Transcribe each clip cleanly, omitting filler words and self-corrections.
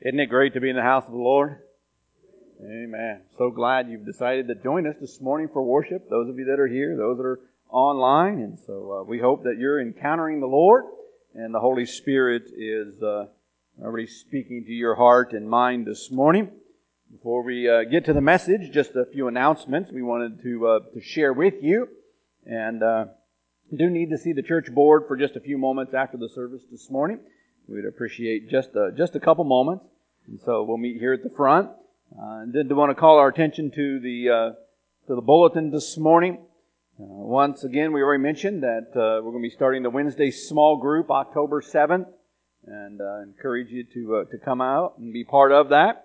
Isn't it great to be in the house of the Lord? Amen. So glad you've decided to join us this morning for worship. Those of you that are here, those that are online. And so we hope that you're encountering the Lord and the Holy Spirit is already speaking to your heart and mind this morning. Before we get to the message, just a few announcements we wanted to share with you. And do need to see the church board for just a few moments after the service this morning. We'd appreciate just a couple moments. And so we'll meet here at the front. And did want to call our attention to the bulletin this morning. Once again, we already mentioned that we're going to be starting the Wednesday small group October 7th, and encourage you to come out and be part of that.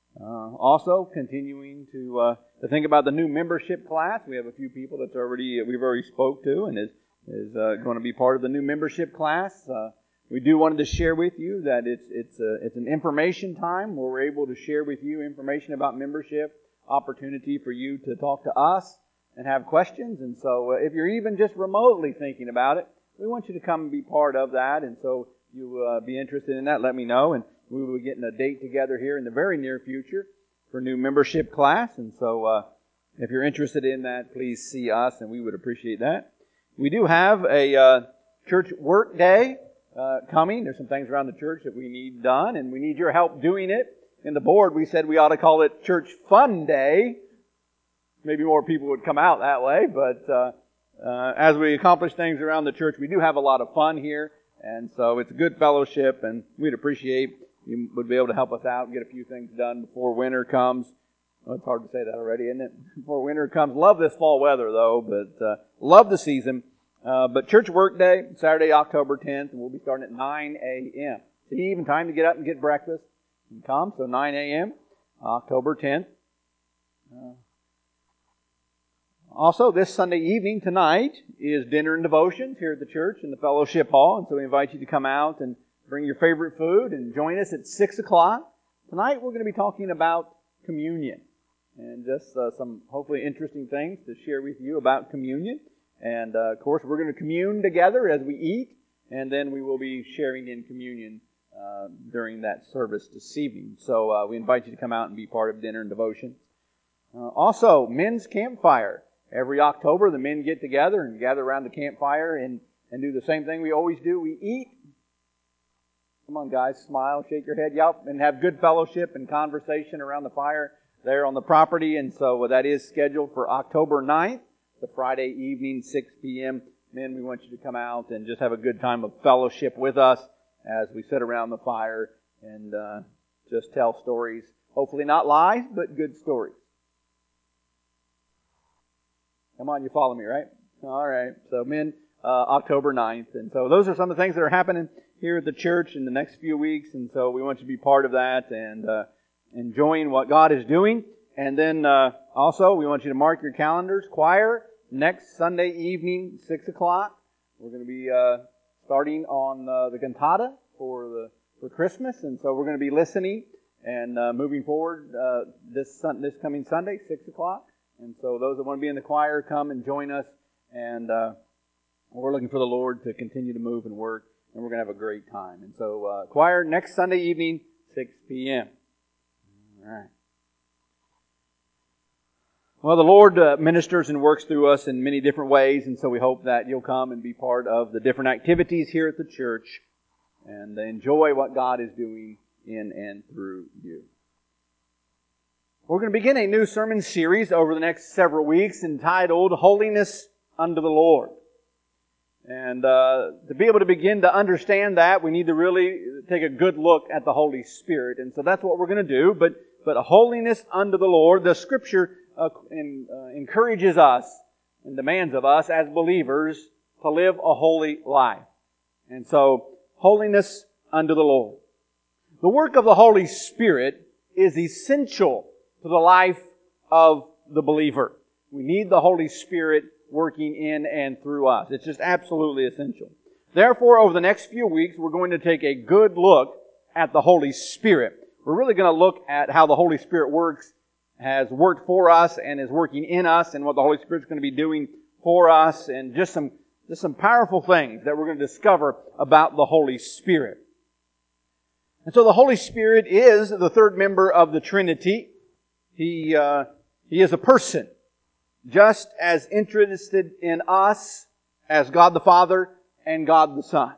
Also, continuing to think about the new membership class. We have a few people we've already spoke to, and is going to be part of the new membership class. We do wanted to share with you that it's an information time where we're able to share with you information about membership, opportunity for you to talk to us and have questions. And so if you're even just remotely thinking about it, we want you to come and be part of that. And so you be interested in that, let me know. And we will be getting a date together here in the very near future for new membership class. And so if you're interested in that, please see us, and we would appreciate that. We do have a church work day coming. There's some things around the church that we need done, and we need your help doing it. In the board, we said we ought to call it Church Fun Day. Maybe more people would come out that way, but as we accomplish things around the church, we do have a lot of fun here, and so it's a good fellowship, and we'd appreciate you would be able to help us out and get a few things done before winter comes. Well, it's hard to say that already, isn't it? Before winter comes. Love this fall weather, though, but love the season. But Church Work Day, Saturday, October 10th, and we'll be starting at 9 a.m. So even time to get up and get breakfast and come. So 9 a.m., October 10th. Also, this Sunday evening tonight is dinner and devotions here at the church in the fellowship hall. And so we invite you to come out and bring your favorite food and join us at 6 o'clock. Tonight we're going to be talking about communion and just some hopefully interesting things to share with you about communion. And, of course, we're going to commune together as we eat, and then we will be sharing in communion during that service this evening. So we invite you to come out and be part of dinner and devotion. Also, men's campfire. Every October, the men get together and gather around the campfire and do the same thing we always do. We eat. Come on, guys, smile, shake your head, yelp, and have good fellowship and conversation around the fire there on the property. And so that is scheduled for October 9th. The Friday evening, 6 p.m. Men, we want you to come out and just have a good time of fellowship with us as we sit around the fire and just tell stories. Hopefully not lies, but good stories. Come on, you follow me, right? All right. So, men, October 9th. And so those are some of the things that are happening here at the church in the next few weeks. And so we want you to be part of that and enjoying what God is doing. And then also, we want you to mark your calendars. Choir, next Sunday evening, 6 o'clock. We're going to be starting on the cantata for Christmas. And so we're going to be listening and moving forward this coming Sunday, 6 o'clock. And so those that want to be in the choir, come and join us. And we're looking for the Lord to continue to move and work. And we're going to have a great time. And so choir, next Sunday evening, 6 p.m. All right. Well, the Lord ministers and works through us in many different ways, and so we hope that you'll come and be part of the different activities here at the church and enjoy what God is doing in and through you. We're going to begin a new sermon series over the next several weeks entitled Holiness Unto the Lord. And to be able to begin to understand that, we need to really take a good look at the Holy Spirit. And so that's what we're going to do. But holiness unto the Lord, the Scripture encourages us and demands of us as believers to live a holy life. And so, holiness unto the Lord. The work of the Holy Spirit is essential to the life of the believer. We need the Holy Spirit working in and through us. It's just absolutely essential. Therefore, over the next few weeks, we're going to take a good look at the Holy Spirit. We're really going to look at how the Holy Spirit has worked for us and is working in us, and what the Holy Spirit's going to be doing for us, and just some powerful things that we're going to discover about the Holy Spirit. And so the Holy Spirit is the third member of the Trinity. He is a person, just as interested in us as God the Father and God the Son.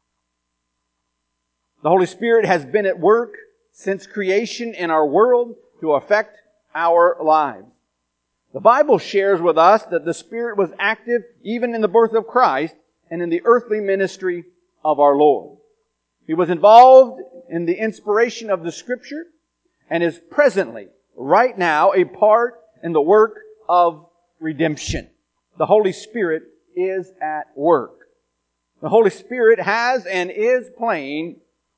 The Holy Spirit has been at work since creation in our world to affect our lives. The Bible shares with us that the Spirit was active even in the birth of Christ and in the earthly ministry of our Lord. He was involved in the inspiration of the Scripture and is presently, right now, a part in the work of redemption. The Holy Spirit is at work. The Holy Spirit has and is playing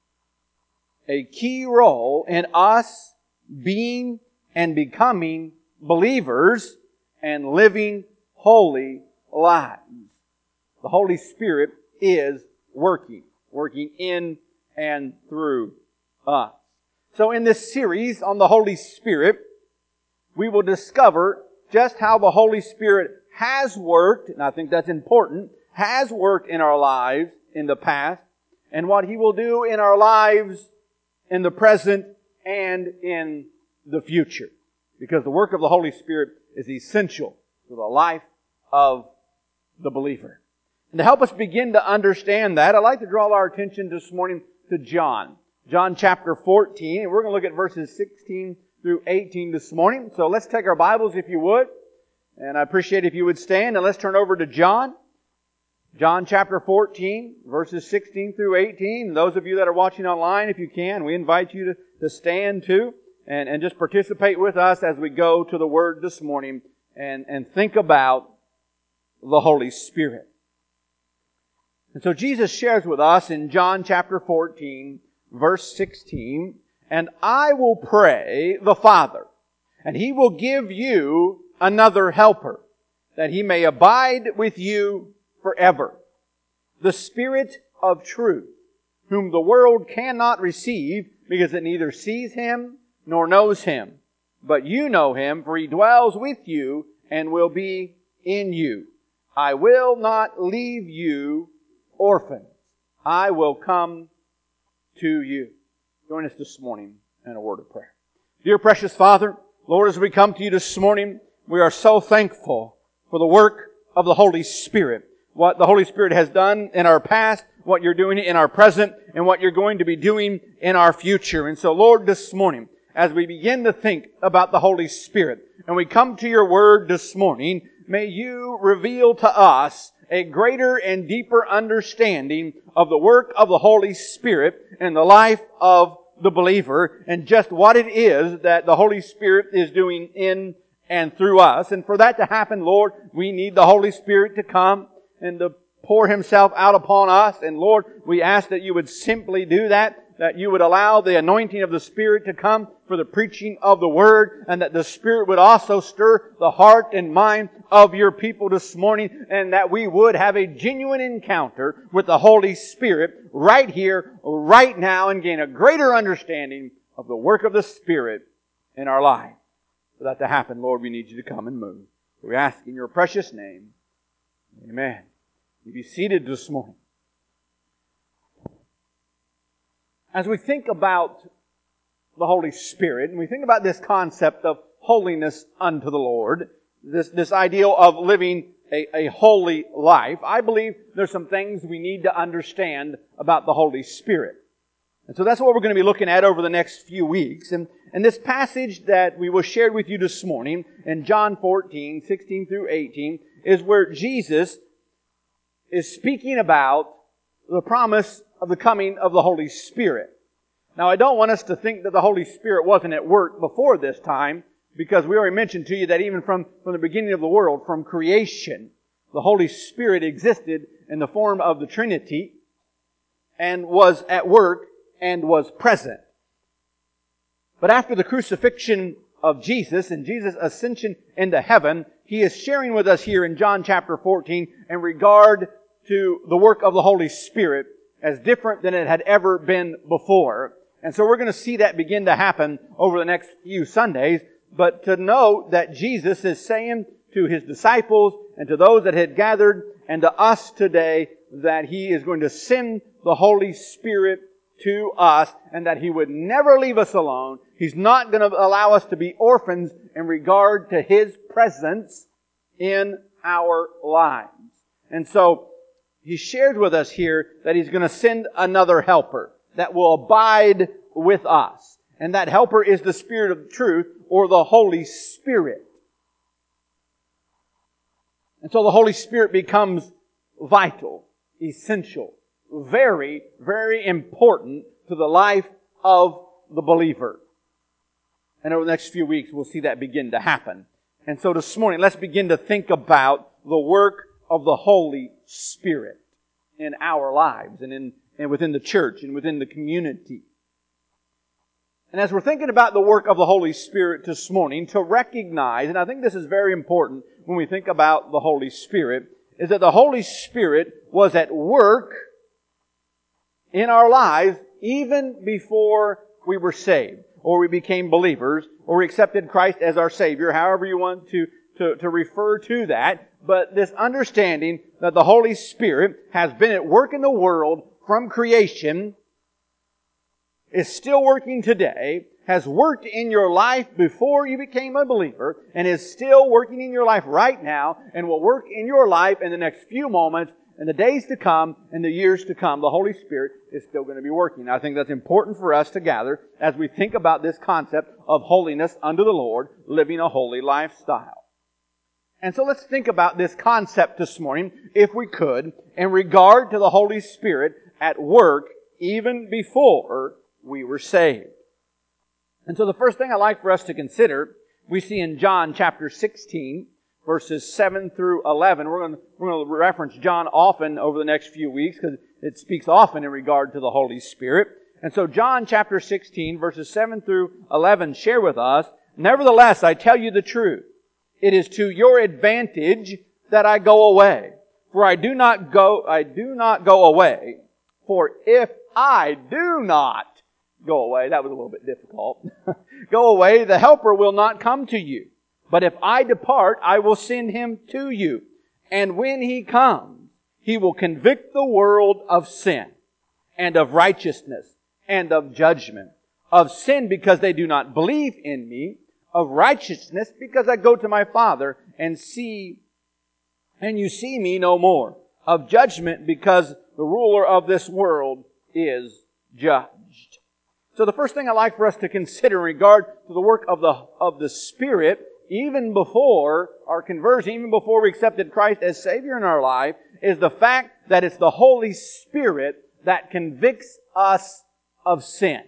a key role in us being and becoming believers and living holy lives. The Holy Spirit is working in and through us. So in this series on the Holy Spirit, we will discover just how the Holy Spirit has worked, and I think that's important, has worked in our lives in the past, and what He will do in our lives in the present and in the future. Because the work of the Holy Spirit is essential to the life of the believer. And to help us begin to understand that, I'd like to draw our attention this morning to John. John chapter 14, and we're going to look at verses 16 through 18 this morning. So let's take our Bibles if you would. And I appreciate if you would stand, and let's turn over to John. John chapter 14, verses 16 through 18. Those of you that are watching online, if you can, we invite you to stand too and just participate with us as we go to the Word this morning and think about the Holy Spirit. And so Jesus shares with us in John chapter 14, verse 16, "And I will pray the Father, and He will give you another helper, that He may abide with you forever. The Spirit of truth, whom the world cannot receive, because it neither sees Him nor knows Him. But you know Him, for He dwells with you and will be in you. I will not leave you orphans. I will come to you." Join us this morning in a word of prayer. Dear precious Father, Lord, as we come to you this morning, we are so thankful for the work of the Holy Spirit. What the Holy Spirit has done in our past, what you're doing in our present, and what you're going to be doing in our future. And so, Lord, this morning, as we begin to think about the Holy Spirit, and we come to your Word this morning, may you reveal to us a greater and deeper understanding of the work of the Holy Spirit in the life of the believer, and just what it is that the Holy Spirit is doing in and through us. And for that to happen, Lord, we need the Holy Spirit to come and to pour Himself out upon us. And Lord, we ask that you would simply do that you would allow the anointing of the Spirit to come for the preaching of the Word, and that the Spirit would also stir the heart and mind of your people this morning, and that we would have a genuine encounter with the Holy Spirit right here, right now, and gain a greater understanding of the work of the Spirit in our life. For that to happen, Lord, we need you to come and move. We ask in your precious name. Amen. You be seated this morning. As we think about the Holy Spirit, and we think about this concept of holiness unto the Lord, this ideal of living a holy life, I believe there's some things we need to understand about the Holy Spirit. And so that's what we're going to be looking at over the next few weeks. And this passage that we will share with you this morning in John 14, 16 through 18, is where Jesus is speaking about the promise of the coming of the Holy Spirit. Now, I don't want us to think that the Holy Spirit wasn't at work before this time, because we already mentioned to you that even from the beginning of the world, from creation, the Holy Spirit existed in the form of the Trinity and was at work and was present. But after the crucifixion of Jesus and Jesus' ascension into heaven, He is sharing with us here in John chapter 14 in regard to the work of the Holy Spirit as different than it had ever been before. And so we're going to see that begin to happen over the next few Sundays. But to know that Jesus is saying to His disciples and to those that had gathered and to us today that He is going to send the Holy Spirit to us and that He would never leave us alone. He's not going to allow us to be orphans in regard to His presence in our lives. And so He shares with us here that He's going to send another helper that will abide with us. And that helper is the Spirit of truth, or the Holy Spirit. And so the Holy Spirit becomes vital, essential, very, very important to the life of the believer. And over the next few weeks, we'll see that begin to happen. And so this morning, let's begin to think about the work of the Holy Spirit in our lives and within the church and within the community. And as we're thinking about the work of the Holy Spirit this morning, to recognize, and I think this is very important when we think about the Holy Spirit, is that the Holy Spirit was at work in our lives even before we were saved, or we became believers, or we accepted Christ as our Savior, however you want to refer to that. But this understanding that the Holy Spirit has been at work in the world from creation, is still working today, has worked in your life before you became a believer, and is still working in your life right now, and will work in your life in the next few moments, in the days to come, and the years to come. The Holy Spirit is still going to be working. I think that's important for us to gather as we think about this concept of holiness unto the Lord, living a holy lifestyle. And so let's think about this concept this morning, if we could, in regard to the Holy Spirit at work even before we were saved. And so the first thing I'd like for us to consider, we see in John chapter 16, verses 7 through 11. We're going to reference John often over the next few weeks because it speaks often in regard to the Holy Spirit. And so John chapter 16, verses 7 through 11 share with us, "Nevertheless, I tell you the truth. It is to your advantage that I go away. For I do not go away. For if I do not go away," that was a little bit difficult, "go away, the Helper will not come to you. But if I depart, I will send Him to you. And when He comes, He will convict the world of sin, and of righteousness, and of judgment. Of sin, because they do not believe in Me. Of righteousness, because I go to My Father, and you see Me no more. Of judgment, because the ruler of this world is judged." So the first thing I'd like for us to consider in regard to the work of the Spirit, even before our conversion, even before we accepted Christ as Savior in our life, is the fact that it's the Holy Spirit that convicts us of sin.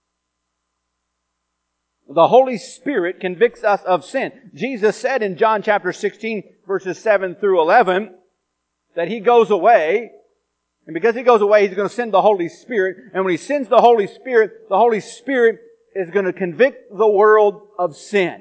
The Holy Spirit convicts us of sin. Jesus said in John chapter 16, verses 7 through 11, that He goes away. And because He goes away, He's going to send the Holy Spirit. And when He sends the Holy Spirit is going to convict the world of sin.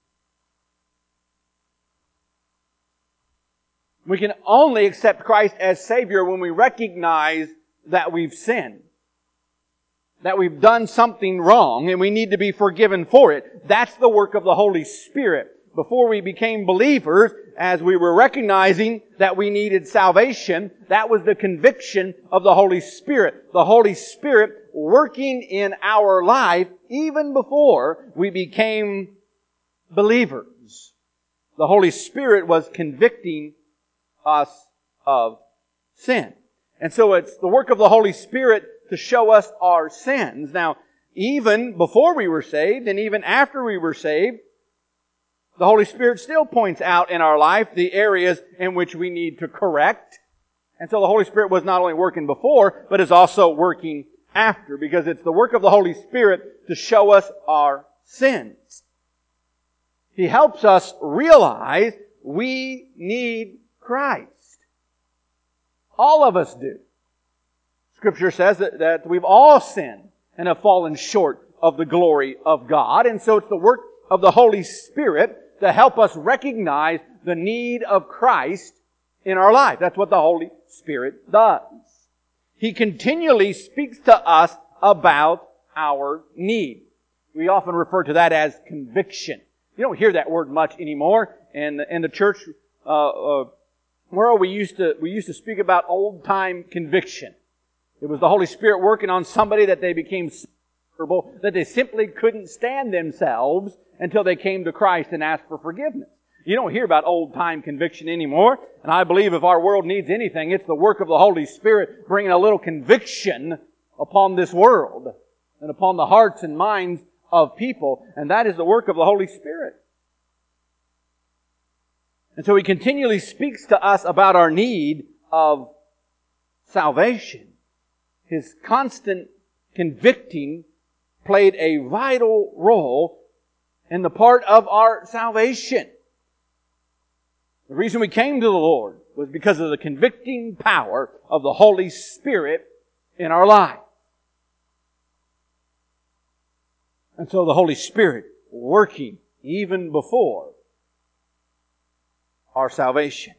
We can only accept Christ as Savior when we recognize that we've sinned, that we've done something wrong, and we need to be forgiven for it. That's the work of the Holy Spirit. Before we became believers, as we were recognizing that we needed salvation, that was the conviction of the Holy Spirit. The Holy Spirit working in our life even before we became believers. The Holy Spirit was convicting us of sin. And so it's the work of the Holy Spirit to show us our sins. Now, even before we were saved and even after we were saved, the Holy Spirit still points out in our life the areas in which we need to correct. And so the Holy Spirit was not only working before, but is also working after, because it's the work of the Holy Spirit to show us our sins. He helps us realize we need Christ. All of us do. Scripture says that we've all sinned and have fallen short of the glory of God. And so it's the work of the Holy Spirit to help us recognize the need of Christ in our life. That's what the Holy Spirit does. He continually speaks to us about our need. We often refer to that as conviction. You don't hear that word much anymore. In the church where we used to speak about old-time conviction. It was the Holy Spirit working on somebody that they became so miserable that they simply couldn't stand themselves until they came to Christ and asked for forgiveness. You don't hear about old-time conviction anymore. And I believe if our world needs anything, it's the work of the Holy Spirit bringing a little conviction upon this world and upon the hearts and minds of people. And that is the work of the Holy Spirit. And so He continually speaks to us about our need of salvation. His constant convicting played a vital role in the part of our salvation. The reason we came to the Lord was because of the convicting power of the Holy Spirit in our life. And so the Holy Spirit working even before our salvation.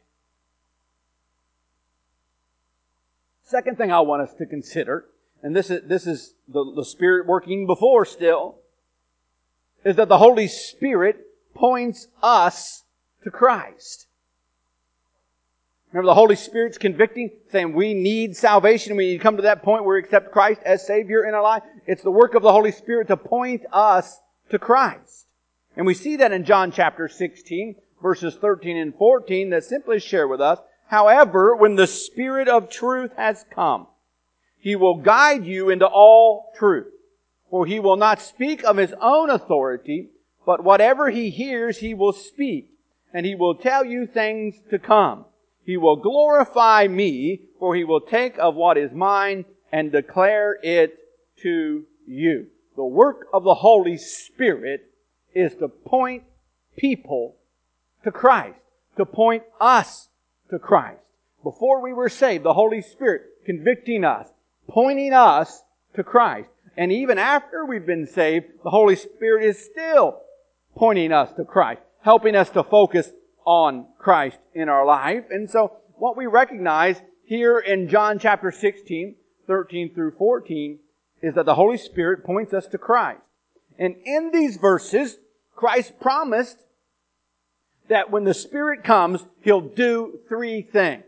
Second thing I want us to consider, and this is the Spirit working before still, is that the Holy Spirit points us to Christ. Remember, the Holy Spirit's convicting, saying we need salvation. We need to come to that point where we accept Christ as Savior in our life. It's the work of the Holy Spirit to point us to Christ. And we see that in John chapter 16, verses 13 and 14, that simply share with us, however, when the Spirit of truth has come, He will guide you into all truth. For He will not speak of His own authority, but whatever He hears, He will speak, and He will tell you things to come. He will glorify Me, for He will take of what is mine and declare it to you. The work of the Holy Spirit is to point people to Christ, to point us to Christ. Before we were saved, the Holy Spirit convicting us, pointing us to Christ. And even after we've been saved, the Holy Spirit is still pointing us to Christ, helping us to focus on Christ in our life. And so what we recognize here in John chapter 16, 13 through 14, is that the Holy Spirit points us to Christ. And in these verses, Christ promised that when the Spirit comes, He'll do three things.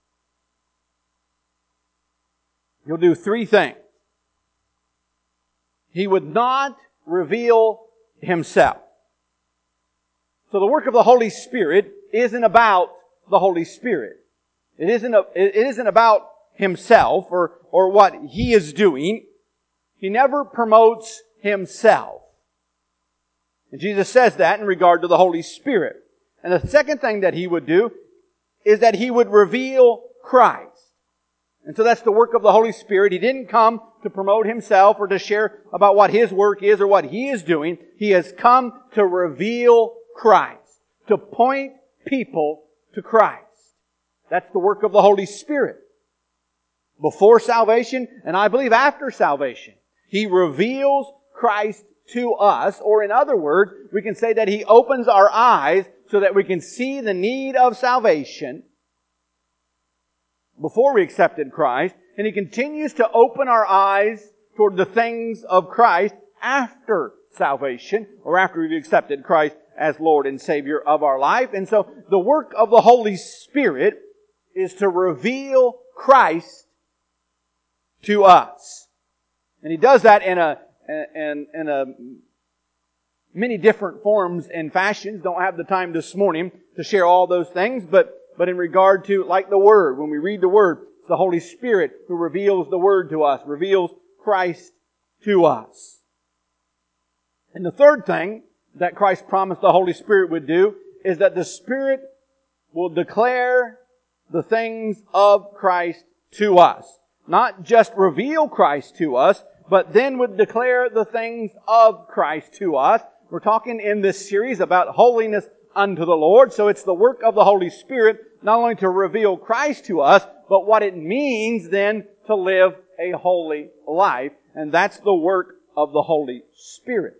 He'll do three things. He would not reveal Himself. So the work of the Holy Spirit isn't about the Holy Spirit. It isn't about Himself or what He is doing. He never promotes Himself. And Jesus says that in regard to the Holy Spirit. And the second thing that He would do is that He would reveal Christ. And so that's the work of the Holy Spirit. He didn't come to promote Himself or to share about what His work is or what He is doing. He has come to reveal Christ, to point people to Christ. That's the work of the Holy Spirit. Before salvation, and I believe after salvation, He reveals Christ to us, or in other words, we can say that He opens our eyes so that we can see the need of salvation before we accepted Christ, and He continues to open our eyes toward the things of Christ after salvation, or after we've accepted Christ as Lord and Savior of our life. And so the work of the Holy Spirit is to reveal Christ to us. And He does that in many different forms and fashions. Don't have the time this morning to share all those things, but in regard to, like the Word, when we read the Word, it's the Holy Spirit who reveals the Word to us, reveals Christ to us. And the third thing that Christ promised the Holy Spirit would do is that the Spirit will declare the things of Christ to us. Not just reveal Christ to us, but then would declare the things of Christ to us. We're talking in this series about holiness unto the Lord. So it's the work of the Holy Spirit not only to reveal Christ to us, but what it means then to live a holy life. And that's the work of the Holy Spirit.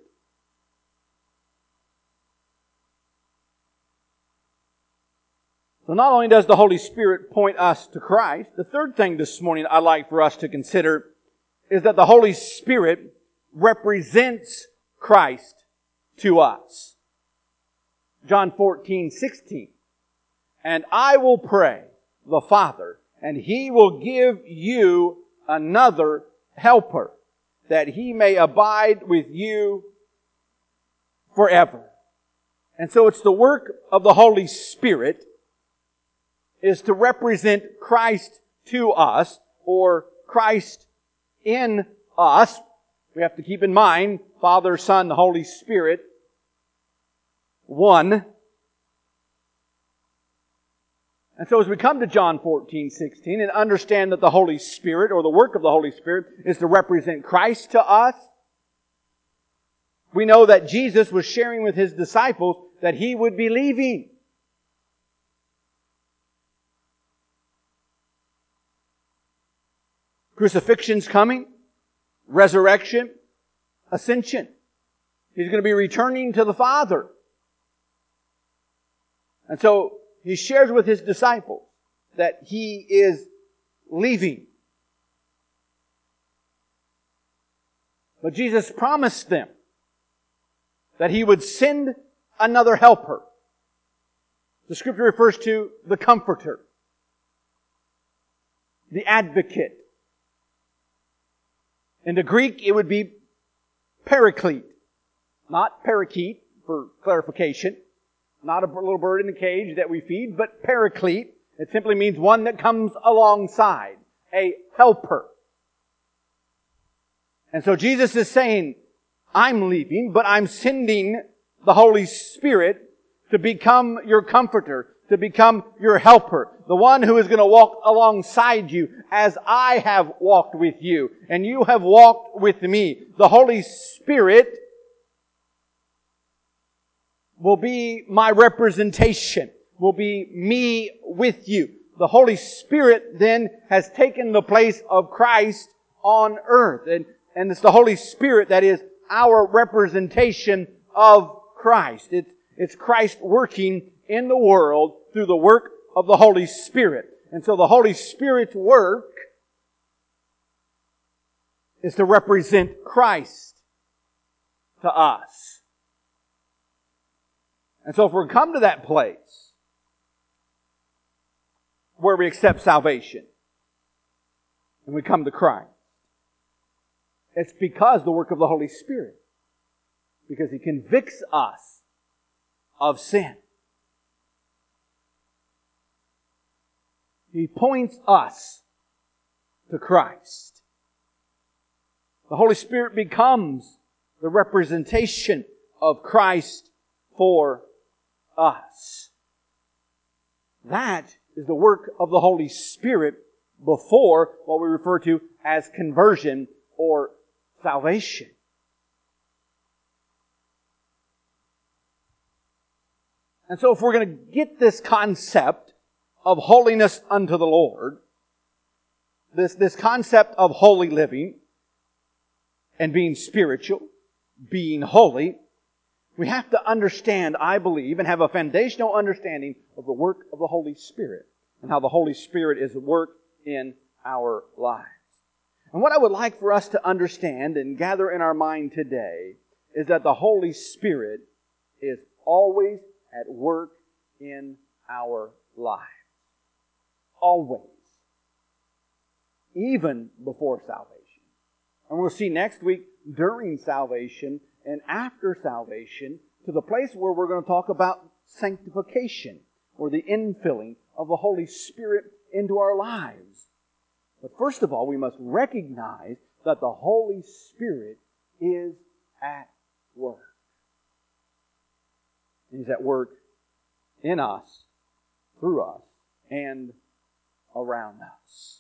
So not only does the Holy Spirit point us to Christ, the third thing this morning I'd like for us to consider is that the Holy Spirit represents Christ to us. John 14:16. And I will pray the Father, and He will give you another helper, that He may abide with you forever. And so it's the work of the Holy Spirit is to represent Christ to us, or Christ in us. We have to keep in mind, Father, Son, the Holy Spirit, one. And so as we come to John 14:16 and understand that the Holy Spirit, or the work of the Holy Spirit, is to represent Christ to us, we know that Jesus was sharing with His disciples that He would be leaving. Crucifixion's coming, resurrection, ascension. He's going to be returning to the Father. And so He shares with His disciples that He is leaving. But Jesus promised them that He would send another helper. The Scripture refers to the Comforter, the Advocate. In the Greek, it would be Paraclete, not parakeet, for clarification. Not a little bird in a cage that we feed, but Paraclete. It simply means one that comes alongside, a helper. And so Jesus is saying, I'm leaving, but I'm sending the Holy Spirit to become your comforter, to become your helper, the one who is going to walk alongside you as I have walked with you, and you have walked with me. The Holy Spirit will be my representation, will be me with you. The Holy Spirit then has taken the place of Christ on earth. And it's the Holy Spirit that is our representation of Christ. It's Christ working in the world through the work of the Holy Spirit. And so the Holy Spirit's work is to represent Christ to us. And so if we come to that place where we accept salvation and we come to Christ, it's because the work of the Holy Spirit. Because He convicts us of sin. He points us to Christ. The Holy Spirit becomes the representation of Christ for us. That is the work of the Holy Spirit before what we refer to as conversion or salvation. And so if we're going to get this concept of holiness unto the Lord, this concept of holy living and being spiritual, being holy, we have to understand, I believe, and have a foundational understanding of the work of the Holy Spirit and how the Holy Spirit is at work in our lives. And what I would like for us to understand and gather in our mind today is that the Holy Spirit is always at work in our lives. Always. Even before salvation. And we'll see next week during salvation and after salvation to the place where we're going to talk about sanctification or the infilling of the Holy Spirit into our lives. But first of all, we must recognize that the Holy Spirit is at work. He's at work in us, through us, and around us.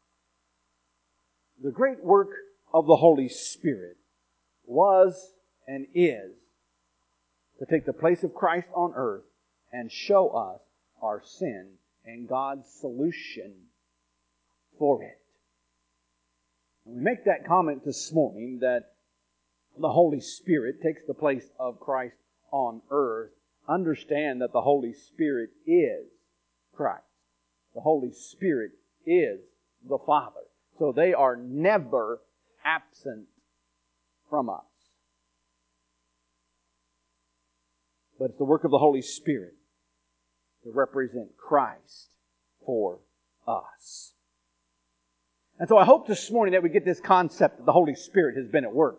The great work of the Holy Spirit was and is to take the place of Christ on earth and show us our sin and God's solution for it. And we make that comment this morning that the Holy Spirit takes the place of Christ on earth. Understand that the Holy Spirit is Christ. The Holy Spirit is the Father. So they are never absent from us. But it's the work of the Holy Spirit to represent Christ for us. And so I hope this morning that we get this concept that the Holy Spirit has been at work.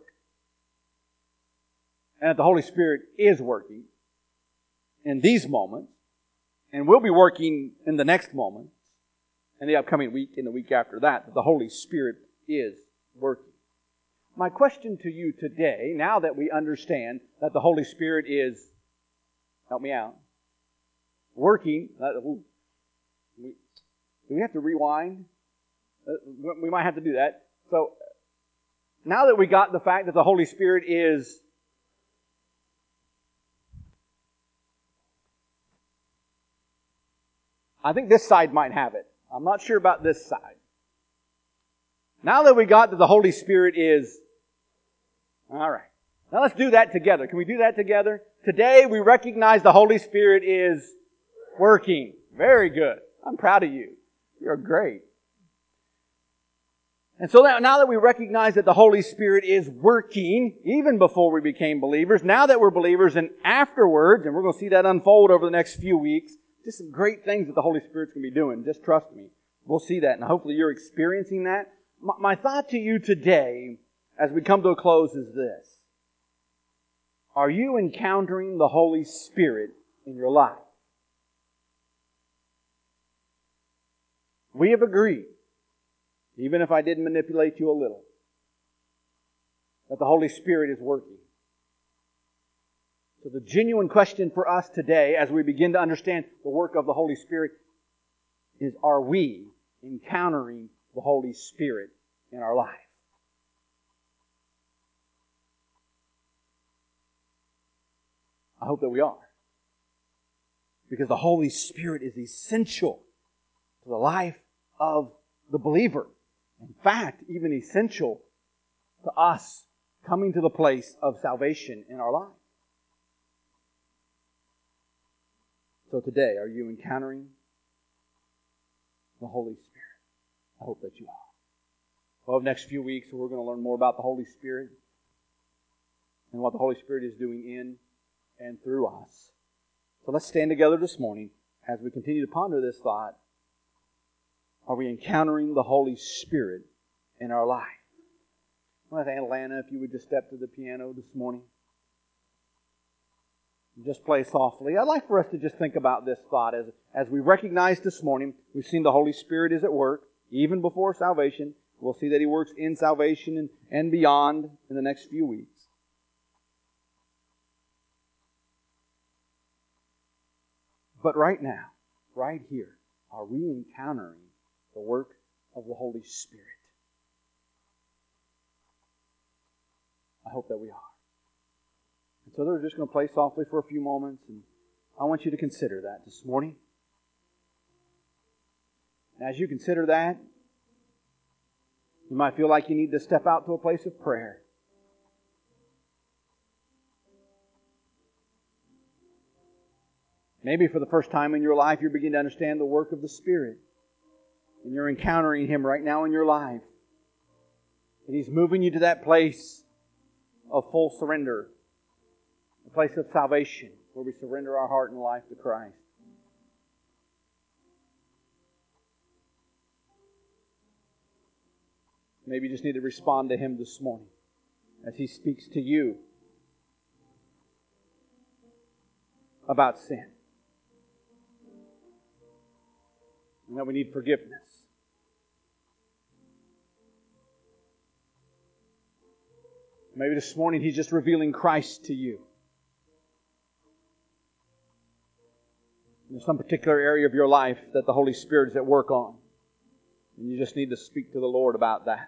And that the Holy Spirit is working in these moments, and will be working in the next moment, and the upcoming week and the week after that the Holy Spirit is working. My question to you today, now that we understand that the Holy Spirit is, help me out, working, do we have to rewind? We might have to do that. So, now that we got the fact that the Holy Spirit is I think this side might have it. I'm not sure about this side. Now that we got that the Holy Spirit is... All right. Now let's do that together. Can we do that together? Today we recognize the Holy Spirit is working. Very good. I'm proud of you. You're great. And so now that we recognize that the Holy Spirit is working, even before we became believers, now that we're believers and afterwards, and we're going to see that unfold over the next few weeks, just some great things that the Holy Spirit's going to be doing. Just trust me. We'll see that, and hopefully you're experiencing that. My thought to you today, as we come to a close, is this. Are you encountering the Holy Spirit in your life? We have agreed, even if I did manipulate you a little, that the Holy Spirit is working. So the genuine question for us today, as we begin to understand the work of the Holy Spirit, is, are we encountering the Holy Spirit in our life? I hope that we are. Because the Holy Spirit is essential to the life of the believer. In fact, even essential to us coming to the place of salvation in our life. So today, are you encountering the Holy Spirit? I hope that you are. Well, the next few weeks, we're going to learn more about the Holy Spirit and what the Holy Spirit is doing in and through us. So let's stand together this morning as we continue to ponder this thought. Are we encountering the Holy Spirit in our life? I want to ask Atlanta if you would just step to the piano this morning. Just play softly. I'd like for us to just think about this thought as we recognize this morning, we've seen the Holy Spirit is at work, even before salvation. We'll see that He works in salvation and beyond in the next few weeks. But right now, right here, are we encountering the work of the Holy Spirit? I hope that we are. And so they're just going to play softly for a few moments, and I want you to consider that this morning. And as you consider that, you might feel like you need to step out to a place of prayer. Maybe for the first time in your life, you're beginning to understand the work of the Spirit. And you're encountering Him right now in your life. And He's moving you to that place of full surrender. A place of salvation where we surrender our heart and life to Christ. Maybe you just need to respond to Him this morning as He speaks to you about sin. And that we need forgiveness. Maybe this morning He's just revealing Christ to you. There's some particular area of your life that the Holy Spirit is at work on. And you just need to speak to the Lord about that.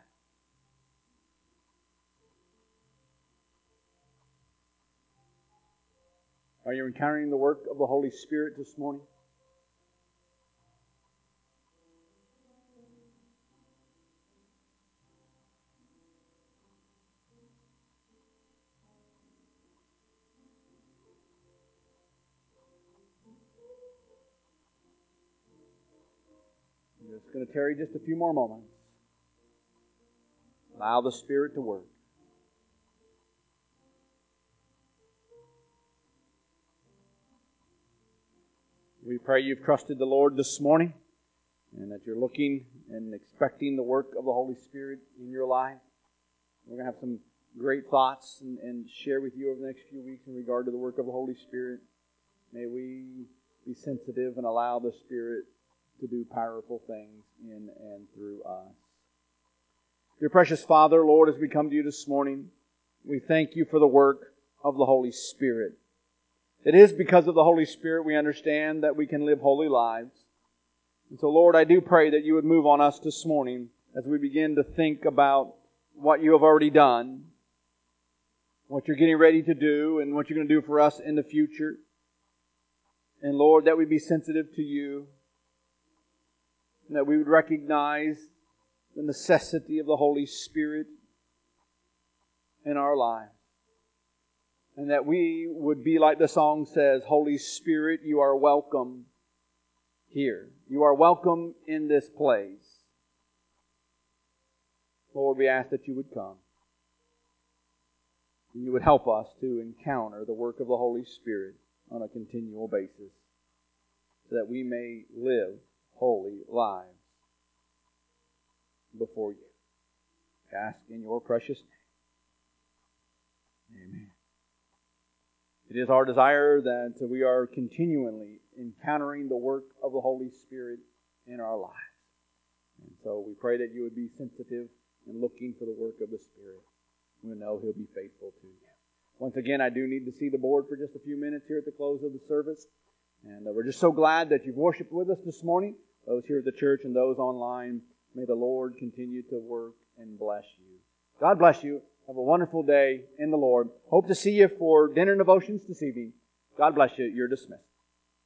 Are you encountering the work of the Holy Spirit this morning? I'm just going to tarry just a few more moments. Allow the Spirit to work. We pray you've trusted the Lord this morning and that you're looking and expecting the work of the Holy Spirit in your life. We're going to have some great thoughts and share with you over the next few weeks in regard to the work of the Holy Spirit. May we be sensitive and allow the Spirit to do powerful things in and through us. Dear precious Father, Lord, as we come to you this morning, we thank you for the work of the Holy Spirit. It is because of the Holy Spirit we understand that we can live holy lives. And so, Lord, I do pray that you would move on us this morning as we begin to think about what you have already done, what you're getting ready to do, and what you're going to do for us in the future. And Lord, that we be sensitive to you, and that we would recognize the necessity of the Holy Spirit in our lives. And that we would be like the song says, Holy Spirit, you are welcome here. You are welcome in this place. Lord, we ask that you would come. And you would help us to encounter the work of the Holy Spirit on a continual basis, so that we may live holy lives before you. I ask in your precious name. Amen. It is our desire that we are continually encountering the work of the Holy Spirit in our lives. And so we pray that you would be sensitive and looking for the work of the Spirit. We know He'll be faithful to you. Once again, I do need to see the board for just a few minutes here at the close of the service. And we're just so glad that you've worshiped with us this morning. Those here at the church and those online, may the Lord continue to work and bless you. God bless you. Have a wonderful day in the Lord. Hope to see you for dinner devotions this evening. God bless you. You're dismissed.